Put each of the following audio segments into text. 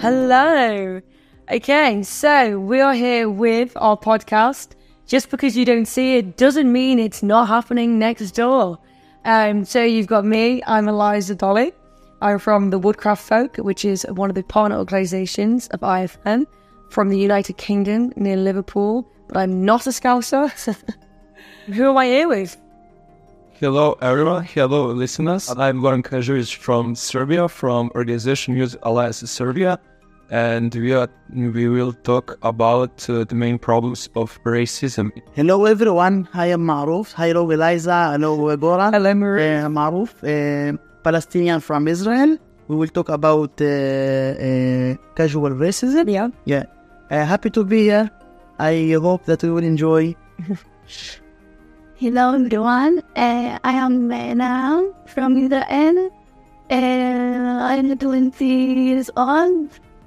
Hello. Okay, so we are here with our podcast. Just because you don't see it doesn't mean it's not happening next door. So you've got me, I'm Eliza Dolly. I'm from the Woodcraft Folk, which is one of the partner organisations of IFM from the United Kingdom near Liverpool, but I'm not a Scouser. Who am I here with? Hello everyone, hello listeners. I'm Goran Kajujic from Serbia, from organization Youth Alliance Serbia, and we will talk about the main problems of racism. Hello everyone, I am Maruf. Hello Eliza, hello Goran. Hello Marie. Maruf, Palestinian from Israel. We will talk about casual racism. Yeah. Happy to be here. I hope that we will enjoy. Hello everyone, I am Mena from Israel. I'm 20 years old.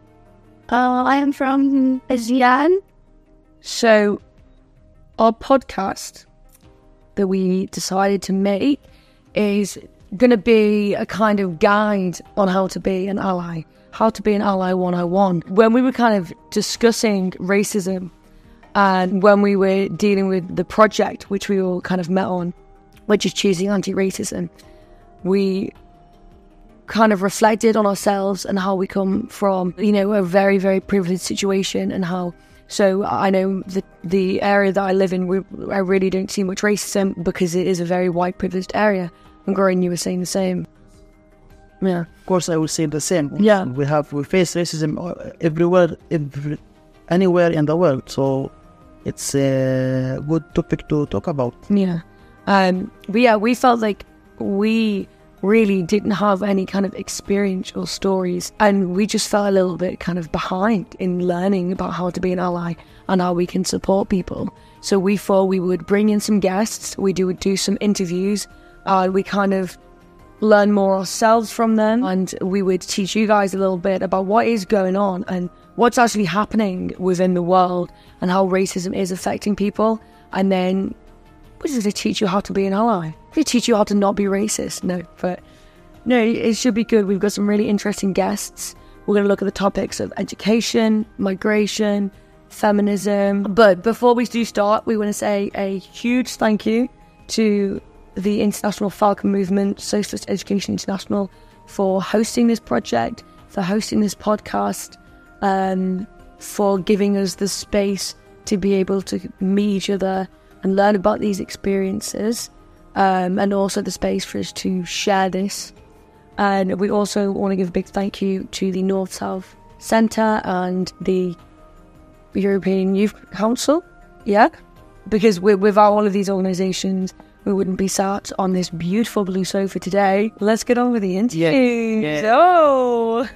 I am from Aegean. So, our podcast that we decided to make is going to be a kind of guide on how to be an ally. How to be an ally 101. When we were kind of discussing racism and when we were dealing with the project, which we all kind of met on, which is choosing anti-racism, we kind of reflected on ourselves and how we come from, a very, very privileged situation and how, so I know the area that I live in, I really don't see much racism because it is a very white privileged area. And Goran, you were saying the same. Yeah. Of course, I will say the same. Yeah. We face racism everywhere, anywhere in the world. So it's a good topic to talk about. Yeah. We felt like we really didn't have any kind of experiential stories, and we just felt a little bit kind of behind in learning about how to be an ally and how we can support people. So we thought we would bring in some guests, we would do some interviews, we kind of learn more ourselves from them, and we would teach you guys a little bit about what is going on and what's actually happening within the world and how racism is affecting people. And then we're just going to teach you how to be an ally. We teach you how to not be racist. No, it should be good. We've got some really interesting guests. We're going to look at the topics of education, migration, feminism. But before we do start, we want to say a huge thank you to the International Falcon Movement, Socialist Education International, for hosting this project, for hosting this podcast, for giving us the space to be able to meet each other and learn about these experiences, and also the space for us to share this. And we also want to give a big thank you to the North-South Centre and the European Youth Council, because without all of these organisations, we wouldn't be sat on this beautiful blue sofa today. Let's get on with the interview. Yeah. So...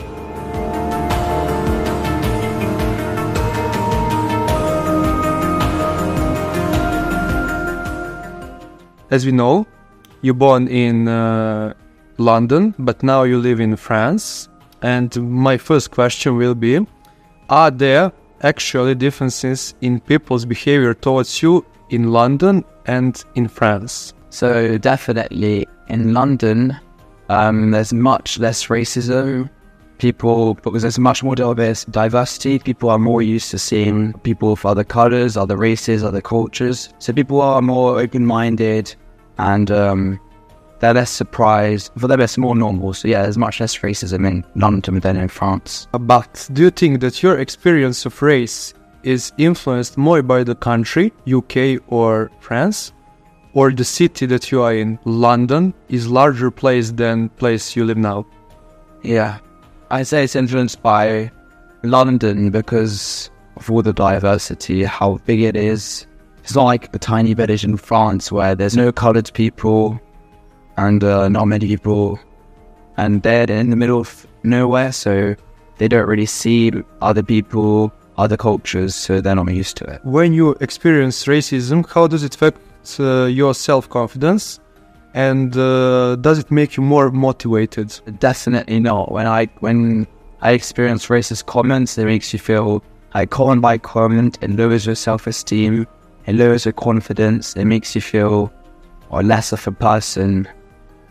As we know, you're born in London, but now you live in France. And my first question will be, are there actually differences in people's behavior towards you in London and in France? So definitely in London, there's much less racism. Because there's much more diversity, people are more used to seeing people of other colours, other races, other cultures. So people are more open-minded and they're less surprised. For them, it's more normal. So yeah, there's much less racism in London than in France. But do you think that your experience of race is influenced more by the country, UK or France, or the city that you are in, London, is larger place than place you live now? Yeah. I'd say it's influenced by London because of all the diversity, how big it is. It's not like a tiny village in France where there's no coloured people and not many people. And they're in the middle of nowhere, so they don't really see other people, other cultures, so they're not used to it. When you experience racism, how does it affect your self-confidence? And does it make you more motivated? Definitely not. When I experience racist comments, it makes you feel like comment by comment, it lowers your self-esteem, it lowers your confidence, it makes you feel less of a person.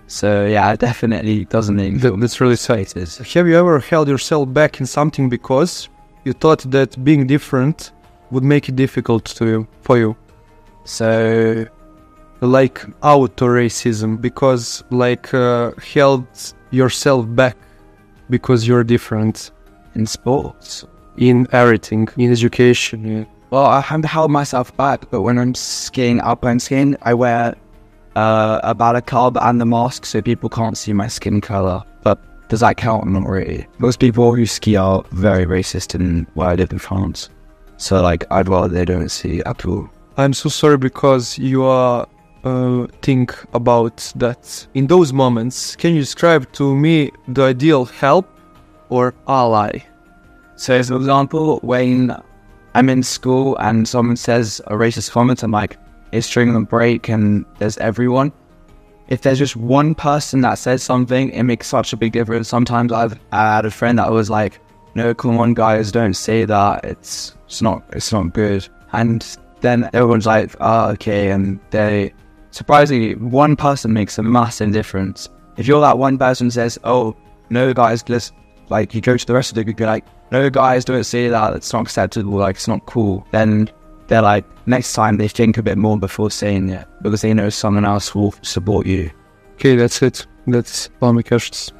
So yeah, it definitely doesn't mean That's really sad. faces. Have you ever held yourself back in something because you thought that being different would make it difficult for you? So Like auto-racism, because held yourself back because you're different in sports, in everything, in education. Yeah. well, I haven't held myself back, but when I'm skiing, alpine skiing, I wear a balaclava and the mask so people can't see my skin color. But does that count? Not really. Most people who ski are very racist in where I live in France. So like, I'd rather they don't see at all. I'm so sorry because you are think about that. In those moments, can you describe to me the ideal help or ally? So as an example, when I'm in school and someone says a racist comment, I'm like, it's during a break and there's everyone. If there's just one person that says something, it makes such a big difference. Sometimes I had a friend that was like, no, come on guys, don't say that. It's not good. And then everyone's like, oh, okay. And surprisingly, one person makes a massive difference. If you're that one person who says, oh, no guys, let's, like, you go to the rest of the group, you're like, no guys, don't say that, it's not acceptable, like, it's not cool. Then they're like, next time they think a bit more before saying it, because they know someone else will support you. Okay, that's it. That's all my questions.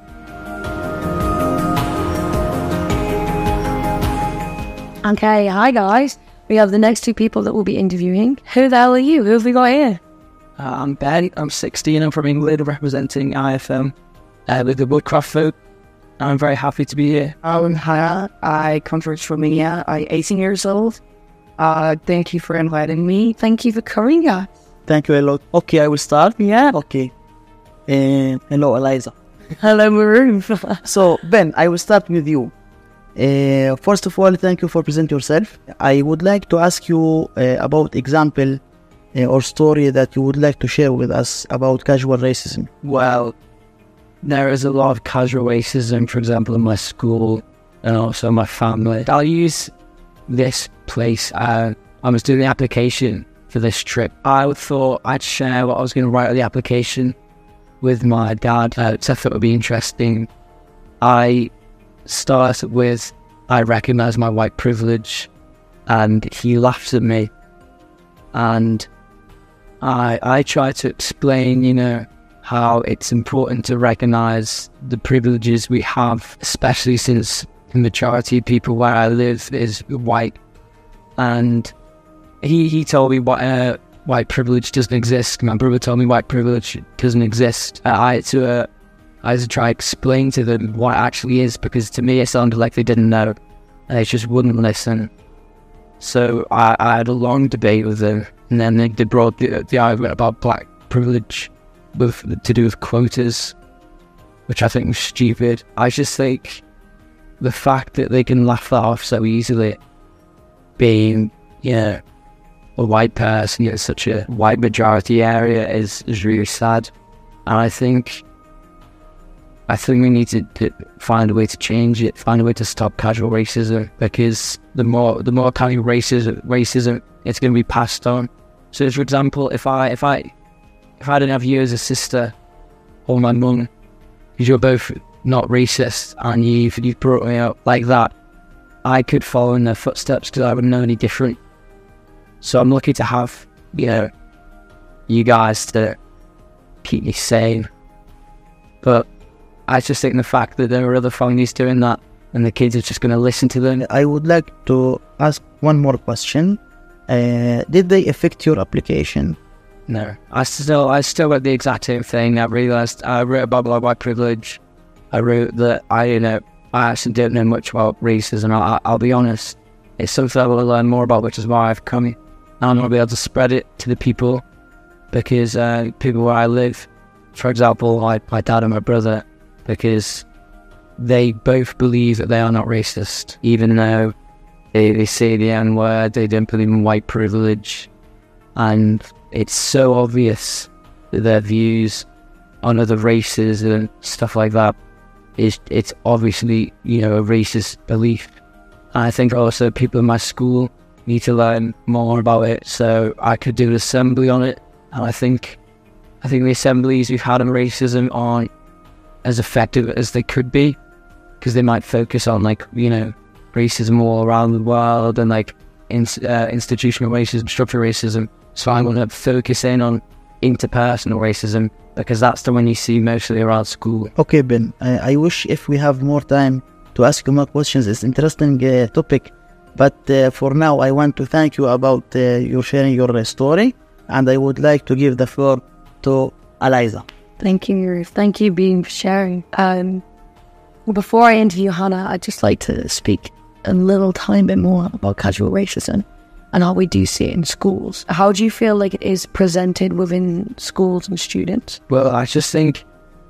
Okay, hi guys. We have the next two people that we'll be interviewing. Who the hell are you? Who have we got here? I'm Ben, I'm 16, I'm from England, representing IFM with the Woodcraft folk. I'm very happy to be here. Hi, I come from India. I'm 18 years old. Thank you for inviting me. Thank you for coming, guys. Thank you a lot. Okay, I will start. Yeah. Okay. Hello, Eliza. Hello, Maroon. So, Ben, I will start with you. First of all, thank you for presenting yourself. I would like to ask you about example or story that you would like to share with us about casual racism. Well, there is a lot of casual racism, for example, in my school and also my family. I'll use this place. I was doing the application for this trip. I thought I'd share what I was going to write on the application with my dad, so I thought it would be interesting. I started with, I recognize my white privilege, and he laughed at me. And I tried to explain, how it's important to recognize the privileges we have, especially since the majority of people where I live is white. And he told me white privilege doesn't exist. My brother told me white privilege doesn't exist. I had to try to explain to them what it actually is, because to me it sounded like they didn't know, and they just wouldn't listen. So I had a long debate with them, and then they brought the argument about black privilege to do with quotas, which I think was stupid. I just think the fact that they can laugh that off so easily, being, a white person in such a white majority area is really sad. And I think we need to find a way to change it, find a way to stop casual racism, because the more kind of racism, it's going to be passed on. So, for example, if I didn't have you as a sister or my mum, because you're both not racist and you've brought me up like that, I could follow in their footsteps because I wouldn't know any different. So I'm lucky to have, you guys to keep me sane. But I just think the fact that there are other families doing that and the kids are just going to listen to them. I would like to ask one more question. Did they affect your application? No, I still got the exact same thing. I realised I wrote about my white privilege. I wrote that I actually don't know much about racism. I'll be honest, it's something I want to learn more about, which is why I've come here. And I want to be able to spread it to the people, because people where I live, for example, my dad and my brother, because they both believe that they are not racist, even though they say the N-word, they don't believe in white privilege, and it's so obvious that their views on other races and stuff like that it's obviously, a racist belief. And I think also people in my school need to learn more about it, so I could do an assembly on it. And I think I think the assemblies we've had on racism aren't as effective as they could be, because they might focus on like, you know, racism all around the world and like institutional racism, structural racism. So I want to focus in on interpersonal racism, because that's the one you see mostly around school. Okay, Ben, I wish if we have more time to ask you more questions. It's interesting topic, but for now I want to thank you about you sharing your story, and I would like to give the floor to Eliza. Thank you, Ruth. Thank you, Bean, for sharing. Before I interview Hannah, I'd just like to speak a little tiny bit more about casual racism and how we do see it in schools. How do you feel like it is presented within schools and students? Well, I just think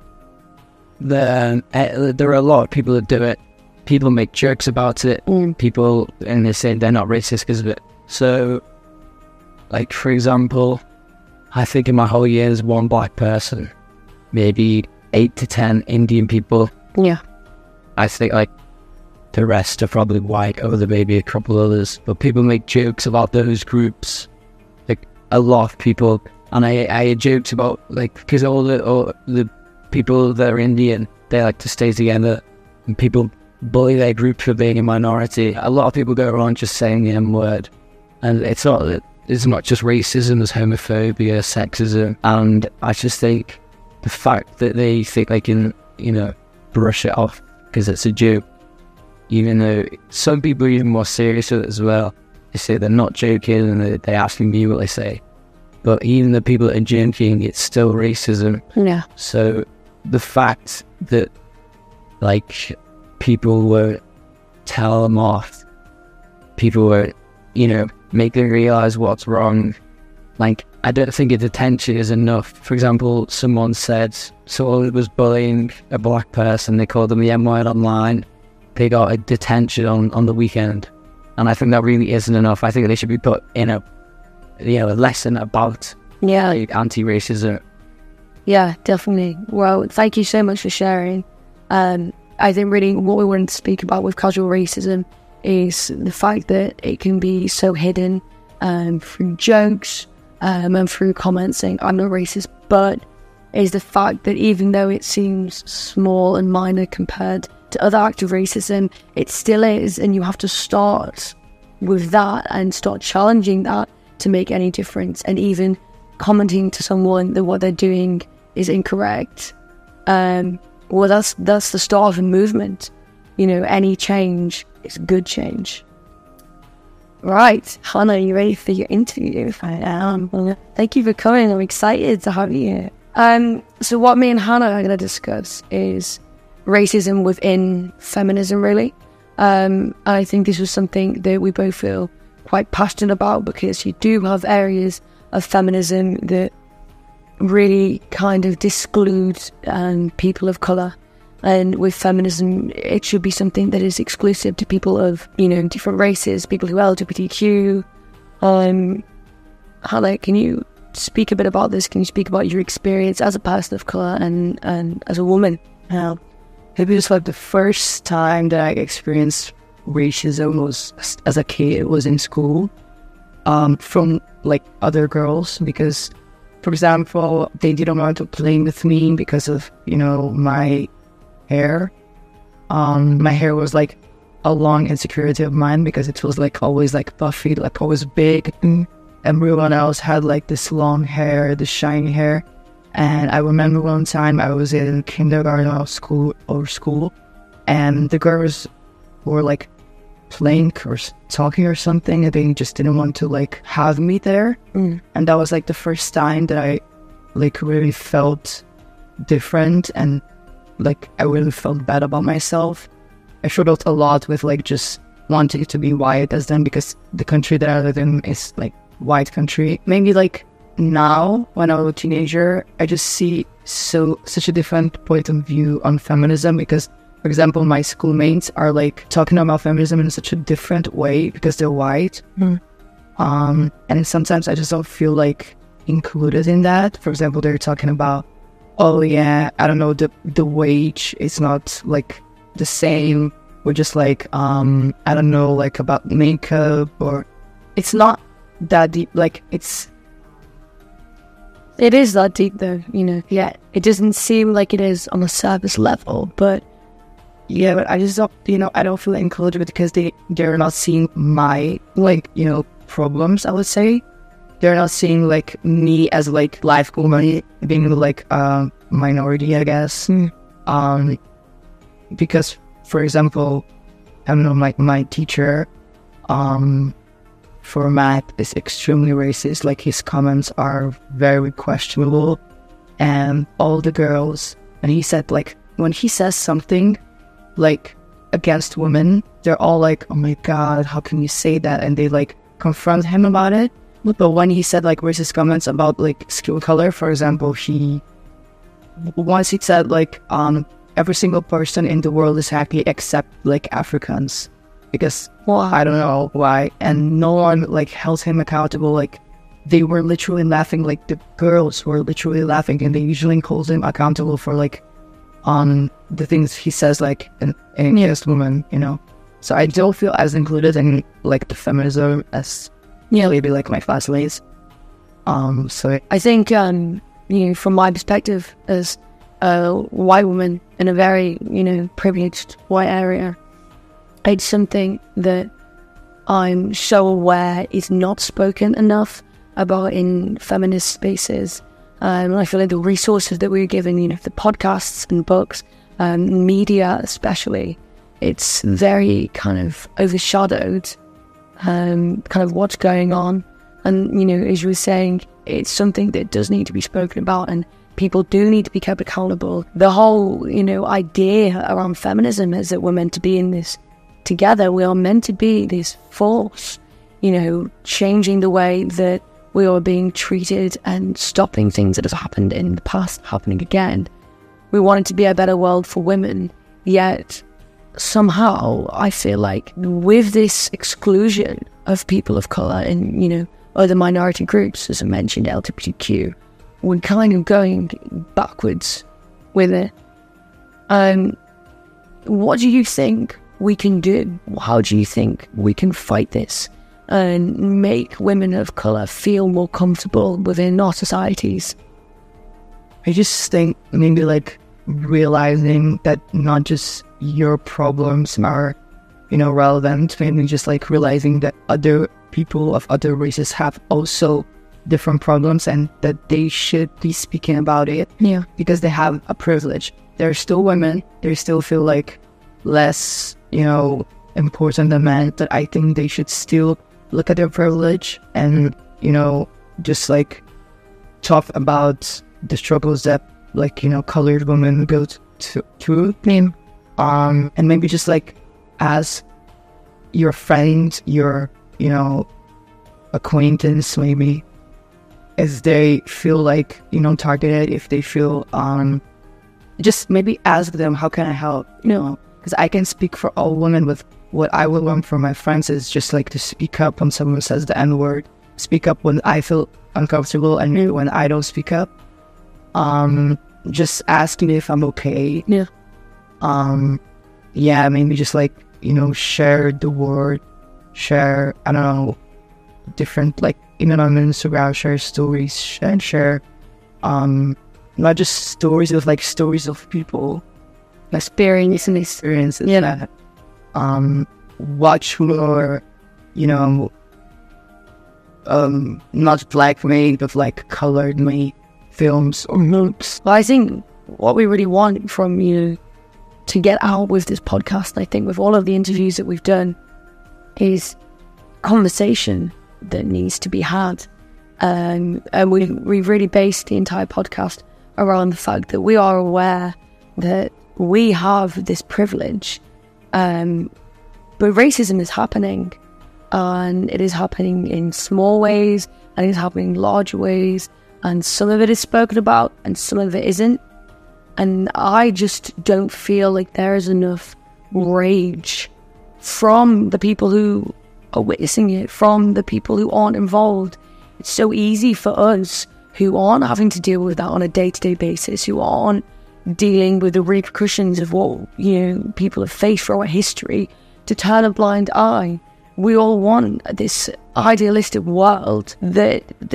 that there are a lot of people that do it. People make jokes about it. People, and they say they're not racist because of it. So, like, for example, I think in my whole year there's one black person, maybe 8 to 10 Indian people. Yeah. I think, like, the rest are probably white, or there may be a couple others. But people make jokes about those groups, like, a lot of people. And I had jokes about, like, because all the people that are Indian, they like to stay together, and people bully their group for being a minority. A lot of people go around just saying the M-word, and it's not just racism, there's homophobia, sexism, and I just think the fact that they think they can, you know, brush it off because it's a joke, even though some people are even more serious with it as well. They say they're not joking, and they actually mean what they say. But even the people that are joking, it's still racism. Yeah. So the fact that, like, people were tell them off, people were, you know, make them realize what's wrong. Like, I don't think a detention is enough. For example, someone said someone was bullying a black person, they called them the M-word online, they got a detention on the weekend. And I think that really isn't enough. I think they should be put in a, you know, a lesson about like, anti-racism. Yeah, definitely. Well, thank you so much for sharing. I think really what we wanted to speak about with casual racism is the fact that it can be so hidden through jokes and through comments saying, I'm not racist, but is the fact that even though it seems small and minor compared to other acts of racism, it still is, and you have to start with that and start challenging that to make any difference, and even commenting to someone that what they're doing is incorrect. Well, that's the start of a movement. You know, any change is good change. Right, Hannah, you ready for your interview? I am. Thank you for coming. I'm excited to have you here. So what me and Hannah are going to discuss is racism within feminism, really. I think this was something that we both feel quite passionate about, because you do have areas of feminism that really kind of exclude people of colour, and with feminism it should be something that is exclusive to people of, you know, different races, people who are LGBTQ. Hannah, can you speak a bit about this? Can you speak about your experience as a person of colour and as a woman? Maybe it's like the first time that I experienced racism was as a kid. It was in school, from like other girls, because, for example, they didn't want to play with me because of, you know, my hair. My hair was like a long insecurity of mine, because it was like always like puffy, like always big. Everyone else had like this long hair, this shiny hair. And I remember one time I was in kindergarten or school, and the girls were like playing or talking or something, and they just didn't want to like have me there. And that was like the first time that I like really felt different, and like I really felt bad about myself. I struggled a lot with like just wanting to be white as them, because the country that I live in is like white country. Maybe like now when I was a teenager, I just see such a different point of view on feminism, because, for example, my schoolmates are like talking about feminism in such a different way because they're white. And sometimes I just don't feel like included in that. For example, they're talking about, oh yeah, I don't know, the wage is not like the same. We're just like, I don't know, like about makeup, or it's not that deep. Like it's It is that deep, though, you know. Yeah. It doesn't seem like it is on a surface level, but Yeah, but I just don't, I don't feel included because they're not seeing my, problems, I would say. They're not seeing, me as, life woman, being, a minority, I guess. Because, for example, I don't know, my teacher, for math is extremely racist. His comments are very questionable. And all the girls, and he said, when he says something, against women, they're all oh my God, how can you say that? And they, confront him about it. But when he said, racist comments about, skin color, for example, once he said, every single person in the world is happy except, Africans. Because, I don't know why. And no one, held him accountable. They were literally laughing. The girls were literally laughing. And they usually hold him accountable for, on the things he says, against women, So I don't feel as included in, the feminism as maybe, my classmates. So I think, from my perspective as a white woman in a very, privileged white area, it's something that I'm so aware is not spoken enough about in feminist spaces. And I feel like the resources that we're given, the podcasts and books, media especially, it's very kind of overshadowed, kind of what's going on. And, as you were saying, it's something that does need to be spoken about and people do need to be kept accountable. The whole, idea around feminism is that we're meant to be in this together. We are meant to be this force, changing the way that we are being treated and stopping things that have happened in the past happening again. We want it to be a better world for women, yet somehow I feel like with this exclusion of people of colour and, other minority groups, as I mentioned, LGBTQ, we're kind of going backwards with it. What do you think we can do? How do you think we can fight this and make women of colour feel more comfortable within our societies? I just think maybe realizing that not just your problems are, relevant, maybe just realizing that other people of other races have also different problems and that they should be speaking about it. Yeah. Because they have a privilege. They're still women. They still feel less, important than men, but I think they should still look at their privilege and, just talk about the struggles that colored women go through. And maybe just as your friend, your, acquaintance, maybe, as they feel targeted, if they feel, just maybe ask them, how can I help? Because I can speak for all women with what I would want from my friends is just to speak up when someone says the N-word, speak up when I feel uncomfortable, and when I don't speak up. Just ask me if I'm okay. Yeah. Maybe just share the word, share, I don't know, different even on Instagram, share stories and share not just stories of stories of people, experiences. Yeah. Watch more, not black made, but colored made films or movies. Well, I think what we really want from you to get out with this podcast, I think with all of the interviews that we've done, is conversation that needs to be had. And we've really based the entire podcast around the fact that we are aware that we have this privilege, but racism is happening, and it is happening in small ways and it is happening in larger ways, and some of it is spoken about and some of it isn't. And I just don't feel like there is enough rage from the people who are witnessing it, from the people who aren't involved. It's so easy for us who aren't having to deal with that on a day-to-day basis, who aren't dealing with the repercussions of what people have faced throughout history, to turn a blind eye. We all want this idealistic world that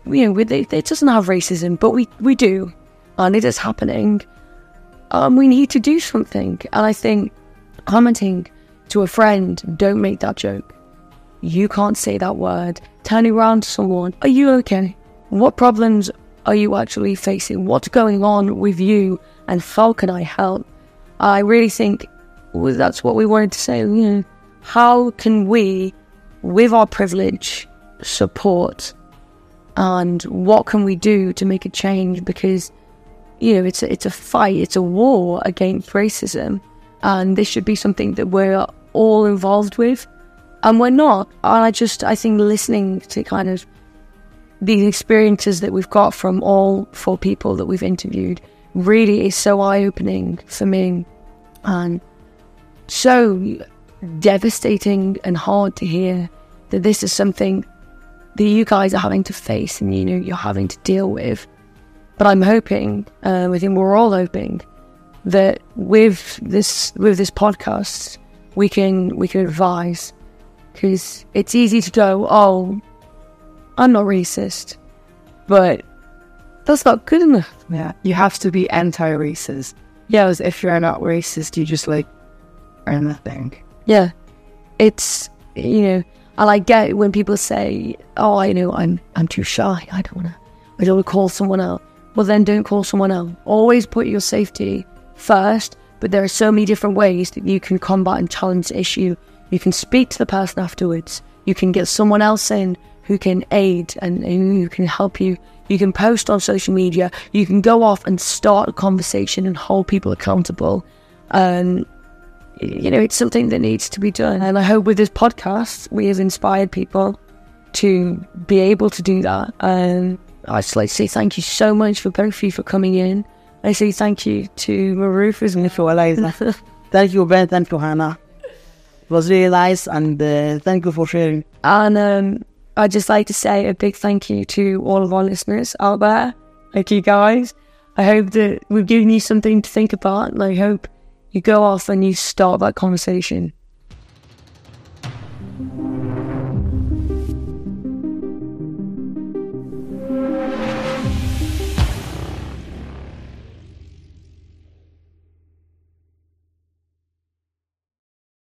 it doesn't have racism, but we do, and it is happening. We need to do something. And I think commenting to a friend, don't make that joke. You can't say that word. Turning around to someone, are you okay? What problems are you actually facing? What's going on with you? And how can I help? I really think that's what we wanted to say. How can we, with our privilege, support? And what can we do to make a change? Because, it's a fight, it's a war against racism. And this should be something that we're all involved with. And we're not. And I think listening to kind of these experiences that we've got from all 4 people that we've interviewed really is so eye-opening for me. And so devastating and hard to hear that this is something that you guys are having to face and you're having to deal with. But I'm hoping, I think we're all hoping, that with this podcast we can advise, because it's easy to go, oh, I'm not racist, but that's not good enough. Yeah, you have to be anti-racist. Yeah, as if you're not racist, you just are nothing. Yeah, it's and I get when people say, oh, I'm too shy. I don't want to call someone out. Well, then don't call someone out. Always put your safety first. But there are so many different ways that you can combat and challenge the issue. You can speak to the person afterwards. You can get someone else in who can aid and who can help you. You can post on social media. You can go off and start a conversation and hold people accountable. It's something that needs to be done. And I hope with this podcast, we have inspired people to be able to do that. And I'd just like to say thank you so much for both of you for coming in. I say thank you to Maruf as well. Thank you, Ben. Thank you, Hannah. It was really nice, and thank you for sharing. And I'd just like to say a big thank you to all of our listeners out there. Thank you, guys. I hope that we've given you something to think about, and I hope you go off and you start that conversation.